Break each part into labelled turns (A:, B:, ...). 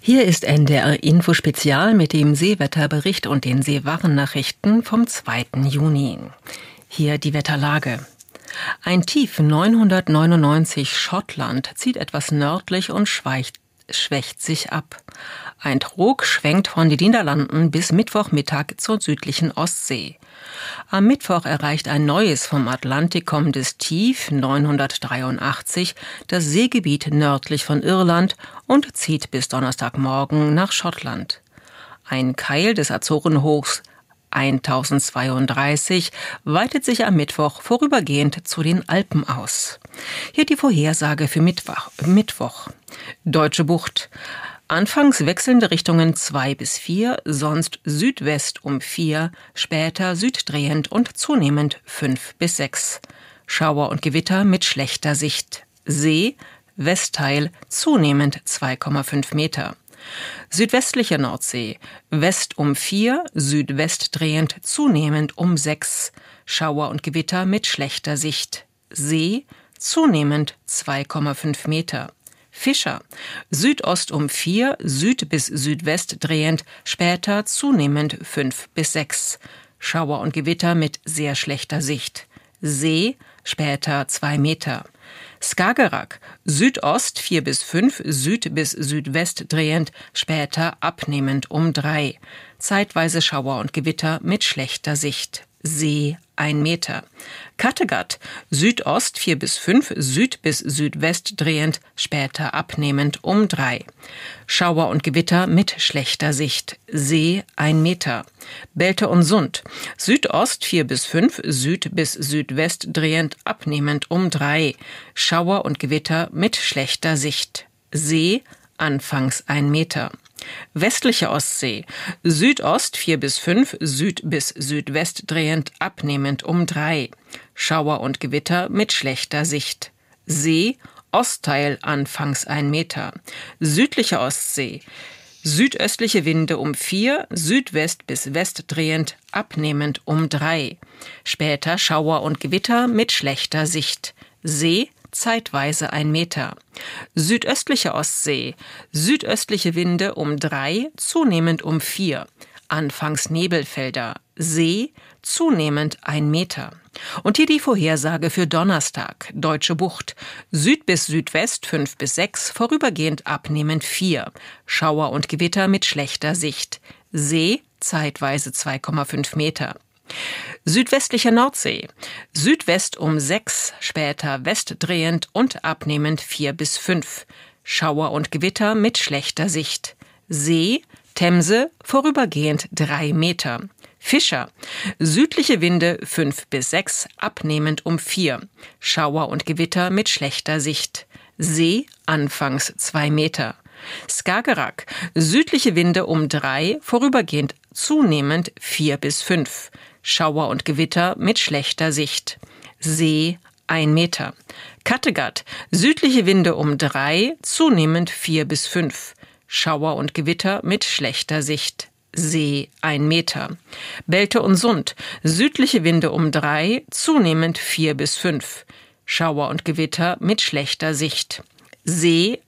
A: Hier ist NDR Info Spezial mit dem Seewetterbericht und den Seewarennachrichten vom 2. Juni. Hier die Wetterlage. Ein Tief 999 Schottland zieht etwas nördlich und schwächt sich ab. Ein Trog schwenkt von den Niederlanden bis Mittwochmittag zur südlichen Ostsee. Am Mittwoch erreicht ein neues vom Atlantik kommendes Tief 983 das Seegebiet nördlich von Irland und zieht bis Donnerstagmorgen nach Schottland. Ein Keil des Azorenhochs 1032 weitet sich am Mittwoch vorübergehend zu den Alpen aus. Hier die Vorhersage für Mittwoch. Deutsche Bucht. Anfangs wechselnde Richtungen 2 bis 4, sonst Südwest um 4, später süddrehend und zunehmend 5 bis 6. Schauer und Gewitter mit schlechter Sicht. See, Westteil, zunehmend 2,5 Meter. Südwestliche Nordsee, West um 4, Südwest drehend, zunehmend um 6. Schauer und Gewitter mit schlechter Sicht. See, zunehmend 2,5 Meter. Fischer, Südost um 4, Süd bis Südwest drehend, später zunehmend 5 bis 6. Schauer und Gewitter mit sehr schlechter Sicht. See, später 2 Meter. Skagerrak, Südost 4 bis 5, Süd bis Südwest drehend, später abnehmend um 3. Zeitweise Schauer und Gewitter mit schlechter Sicht. See 1 Meter. Kattegat, Südost 4 bis 5, Süd bis Südwest drehend, später abnehmend um 3. Schauer und Gewitter mit schlechter Sicht. See 1 Meter. Belte und Sund, Südost 4 bis 5, Süd bis Südwest drehend, abnehmend um 3. Schauer und Gewitter mit schlechter Sicht. See anfangs 1 Meter. Westliche Ostsee, Südost 4 bis 5, Süd bis Südwest drehend, abnehmend um 3. Schauer und Gewitter mit schlechter Sicht. See, Ostteil anfangs 1 Meter. Südliche Ostsee, südöstliche Winde um 4, Südwest bis West drehend, abnehmend um 3. Später Schauer und Gewitter mit schlechter Sicht. See, zeitweise 1 Meter. Südöstliche Ostsee, südöstliche Winde um 3, zunehmend um 4. Anfangs Nebelfelder. See, zunehmend 1 Meter. Und hier die Vorhersage für Donnerstag. Deutsche Bucht. Süd bis Südwest 5 bis 6, vorübergehend abnehmend 4. Schauer und Gewitter mit schlechter Sicht. See, zeitweise 2,5 Meter. Südwestliche Nordsee, Südwest um 6, später westdrehend und abnehmend 4 bis 5. Schauer und Gewitter mit schlechter Sicht. See, Themse, vorübergehend 3 Meter. Fischer, südliche Winde 5 bis 6, abnehmend um 4. Schauer und Gewitter mit schlechter Sicht. See, anfangs 2 Meter. Skagerrak, südliche Winde um 3, vorübergehend zunehmend 4 bis 5. Schauer und Gewitter mit schlechter Sicht. See 1 Meter. Kattegat, südliche Winde um 3, zunehmend 4 bis 5. Schauer und Gewitter mit schlechter Sicht. See 1 Meter. Belte und Sund, südliche Winde um 3, zunehmend 4 bis 5. Schauer und Gewitter mit schlechter Sicht. See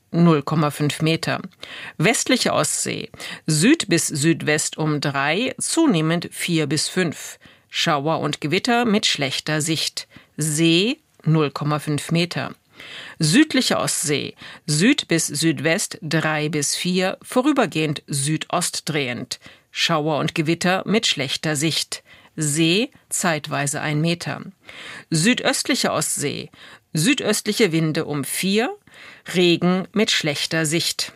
A: 0,5 Meter. Westliche Ostsee, Süd bis Südwest um 3, zunehmend 4 bis 5. Schauer und Gewitter mit schlechter Sicht. See 0,5 Meter. Südliche Ostsee, Süd bis Südwest 3 bis 4, vorübergehend Südost drehend. Schauer und Gewitter mit schlechter Sicht. See zeitweise 1 Meter. Südöstliche Ostsee, südöstliche Winde um 4, Regen mit schlechter Sicht.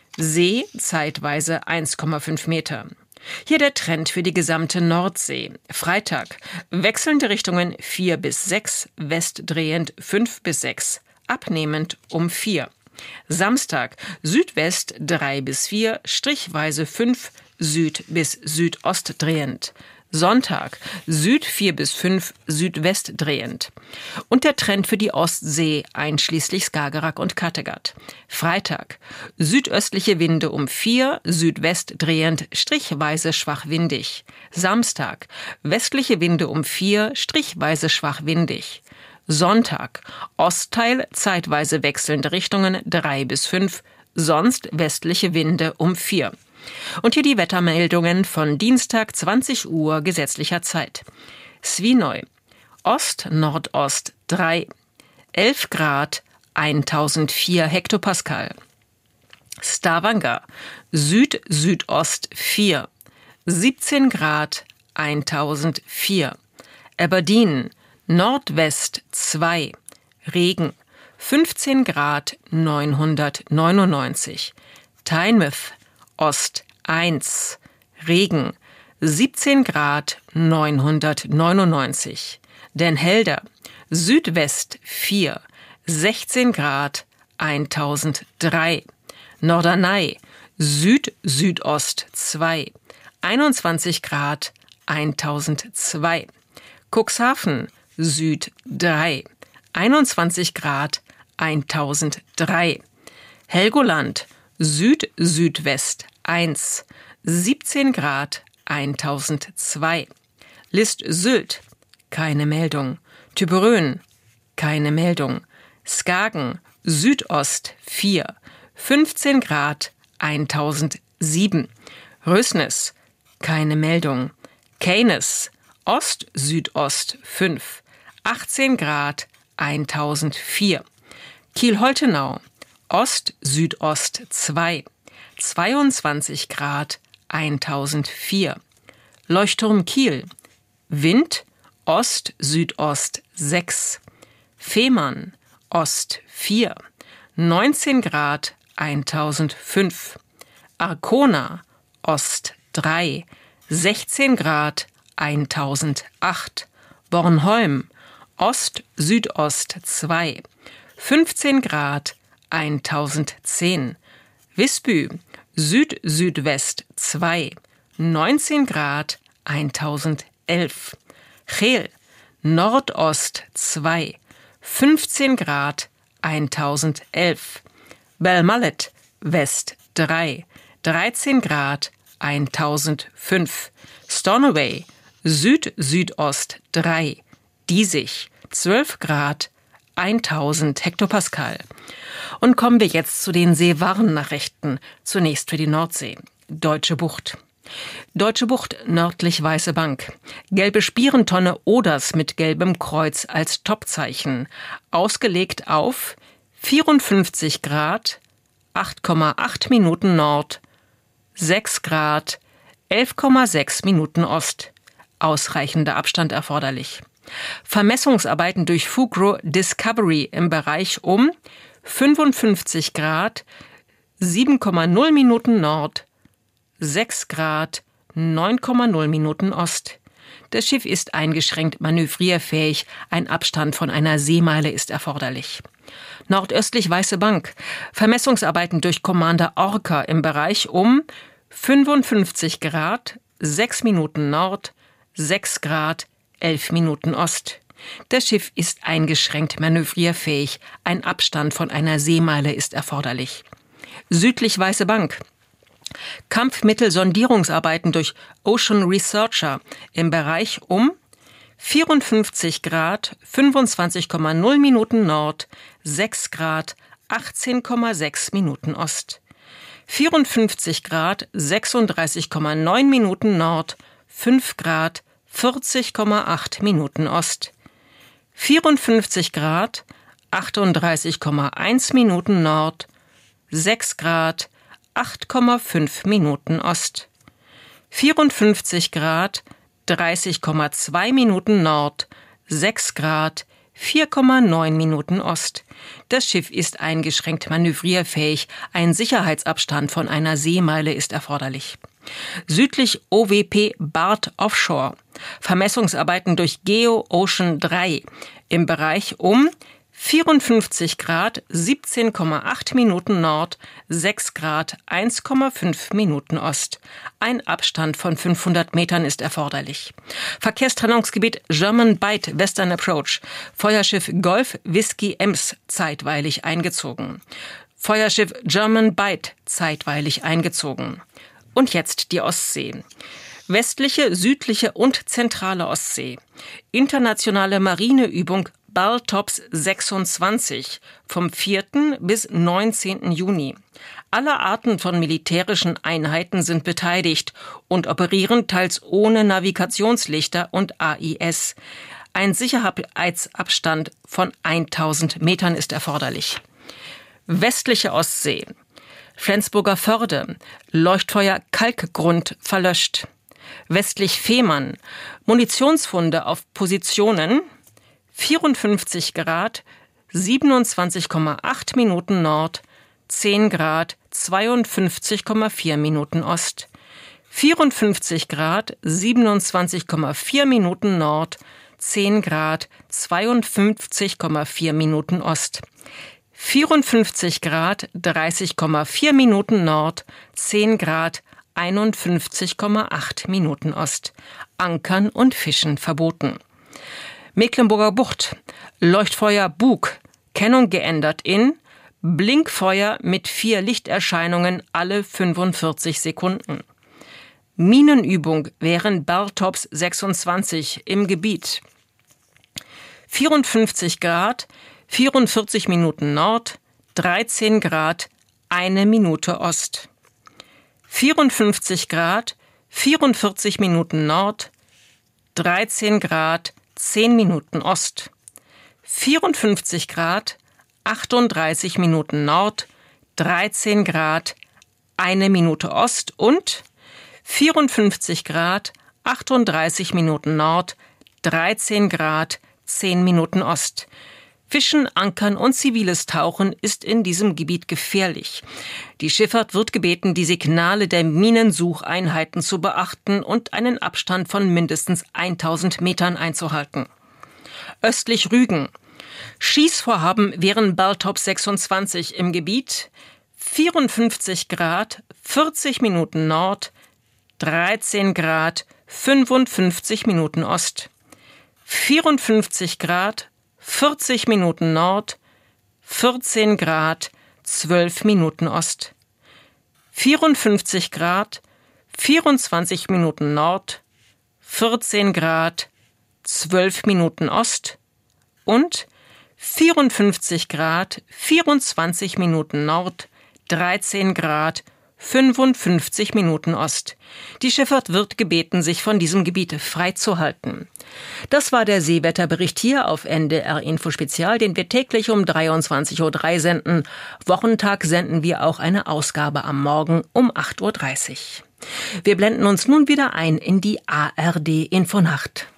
A: See zeitweise 1,5 Meter. Hier der Trend für die gesamte Nordsee. Freitag, wechselnde Richtungen 4 bis 6, westdrehend 5 bis 6, abnehmend um 4. Samstag, Südwest 3 bis 4, strichweise 5, Süd bis Südost drehend. Sonntag, Süd 4 bis 5, Südwest drehend. Und der Trend für die Ostsee, einschließlich Skagerrak und Kattegat. Freitag, südöstliche Winde um 4, Südwest drehend, strichweise schwach windig. Samstag, westliche Winde um 4, strichweise schwach windig. Sonntag, Ostteil, zeitweise wechselnde Richtungen 3 bis 5, sonst westliche Winde um 4. Und hier die Wettermeldungen von Dienstag 20 Uhr gesetzlicher Zeit. Svinøy, Ost-Nordost 3, 11 Grad, 1004 Hektopascal. Stavanger, Süd-Südost 4, 17 Grad, 1004. Aberdeen, Nordwest 2, Regen, 15 Grad, 999. Tynemouth, Ost 1, Regen, 17 Grad, 999. Den Helder, Südwest 4, 16 Grad, 1003. Norderney, Süd-Südost 2, 21 Grad, 1002. Cuxhaven, Süd 3, 21 Grad, 1003. Helgoland, Süd-Südwest 1, 17 Grad, 1002. List-Sylt, keine Meldung. Tübingen, keine Meldung. Skagen, Südost 4, 15 Grad, 1007. Rösnes, keine Meldung. Keines, Ost-Südost 5, 18 Grad, 1004. Kiel-Holtenau, Ost-Südost 2, 22 Grad, 1004. Leuchtturm Kiel, Wind, Ost-Südost 6. Fehmarn, Ost 4, 19 Grad, 1005. Arkona, Ost 3, 16 Grad, 1008. Bornholm, Ost-Südost 2, 15 Grad, 1010. Visby, Süd-Südwest 2, 19 Grad, 1011. Geel, Nordost 2, 15 Grad, 1011. Belmallet, West 3, 13 Grad, 1005. Stornoway, Süd-Südost 3, Diesig, 12 Grad, 1000 Hektopascal. Und kommen wir jetzt zu den Seewarnnachrichten. Zunächst für die Nordsee. Deutsche Bucht. Deutsche Bucht, nördlich Weiße Bank. Gelbe Spierentonne Oders mit gelbem Kreuz als Topzeichen. Ausgelegt auf 54 Grad, 8,8 Minuten Nord, 6 Grad, 11,6 Minuten Ost. Ausreichender Abstand erforderlich. Vermessungsarbeiten durch Fugro Discovery im Bereich um 55 Grad, 7,0 Minuten Nord, 6 Grad, 9,0 Minuten Ost. Das Schiff ist eingeschränkt manövrierfähig, ein Abstand von einer Seemeile ist erforderlich. Nordöstlich Weiße Bank. Vermessungsarbeiten durch Commander Orca im Bereich um 55 Grad, 6 Minuten Nord, 6 Grad, 11 Minuten Ost. Das Schiff ist eingeschränkt manövrierfähig, ein Abstand von einer Seemeile ist erforderlich. Südlich Weiße Bank. Kampfmittelsondierungsarbeiten durch Ocean Researcher im Bereich um 54 Grad, 25,0 Minuten Nord, 6 Grad, 18,6 Minuten Ost. 54 Grad, 36,9 Minuten Nord, 5 Grad, 40,8 Minuten Ost. 54 Grad, 38,1 Minuten Nord, 6 Grad, 8,5 Minuten Ost. 54 Grad, 30,2 Minuten Nord, 6 Grad, 4,9 Minuten Ost. Das Schiff ist eingeschränkt manövrierfähig, ein Sicherheitsabstand von einer Seemeile ist erforderlich. Südlich OWP Barth Offshore. Vermessungsarbeiten durch Geo Ocean 3 im Bereich um 54 Grad, 17,8 Minuten Nord, 6 Grad, 1,5 Minuten Ost. Ein Abstand von 500 Metern ist erforderlich. Verkehrstrennungsgebiet German Bight Western Approach. Feuerschiff Golf Whisky Ems zeitweilig eingezogen. Feuerschiff German Bight zeitweilig eingezogen. Und jetzt die Ostsee. Westliche, südliche und zentrale Ostsee. Internationale Marineübung Baltops 26 vom 4. bis 19. Juni. Alle Arten von militärischen Einheiten sind beteiligt und operieren teils ohne Navigationslichter und AIS. Ein Sicherheitsabstand von 1000 Metern ist erforderlich. Westliche Ostsee. Flensburger Förde. Leuchtfeuer Kalkgrund verlöscht. Westlich Fehmarn. Munitionsfunde auf Positionen 54 Grad, 27,8 Minuten Nord, 10 Grad, 52,4 Minuten Ost. 54 Grad, 27,4 Minuten Nord, 10 Grad, 52,4 Minuten Ost. 54 Grad, 30,4 Minuten Nord, 10 Grad, 51,8 Minuten Ost. Ankern und Fischen verboten. Mecklenburger Bucht. Leuchtfeuer Bug. Kennung geändert in Blinkfeuer mit 4 Lichterscheinungen alle 45 Sekunden. Minenübung während Bartops 26 im Gebiet. 54 Grad, 44 Minuten Nord, 13 Grad, 1 Minute Ost. 54 Grad, 44 Minuten Nord, 13 Grad, 10 Minuten Ost. 54 Grad, 38 Minuten Nord, 13 Grad, 1 Minute Ost und 54 Grad, 38 Minuten Nord, 13 Grad, 10 Minuten Ost. Fischen, Ankern und ziviles Tauchen ist in diesem Gebiet gefährlich. Die Schifffahrt wird gebeten, die Signale der Minensucheinheiten zu beachten und einen Abstand von mindestens 1000 Metern einzuhalten. Östlich Rügen. Schießvorhaben während Bartops 26 im Gebiet 54 Grad, 40 Minuten Nord, 13 Grad, 55 Minuten Ost. 54 Grad, 40 Minuten Nord, 14 Grad, 12 Minuten Ost. 54 Grad, 24 Minuten Nord, 14 Grad, 12 Minuten Ost und 54 Grad, 24 Minuten Nord, 13 Grad, 55 Minuten Ost. Die Schifffahrt wird gebeten, sich von diesem Gebiet freizuhalten. Das war der Seewetterbericht hier auf NDR Info Spezial, den wir täglich um 23:03 Uhr senden. Wochentag senden wir auch eine Ausgabe am Morgen um 8:30 Uhr. Wir blenden uns nun wieder ein in die ARD Infonacht.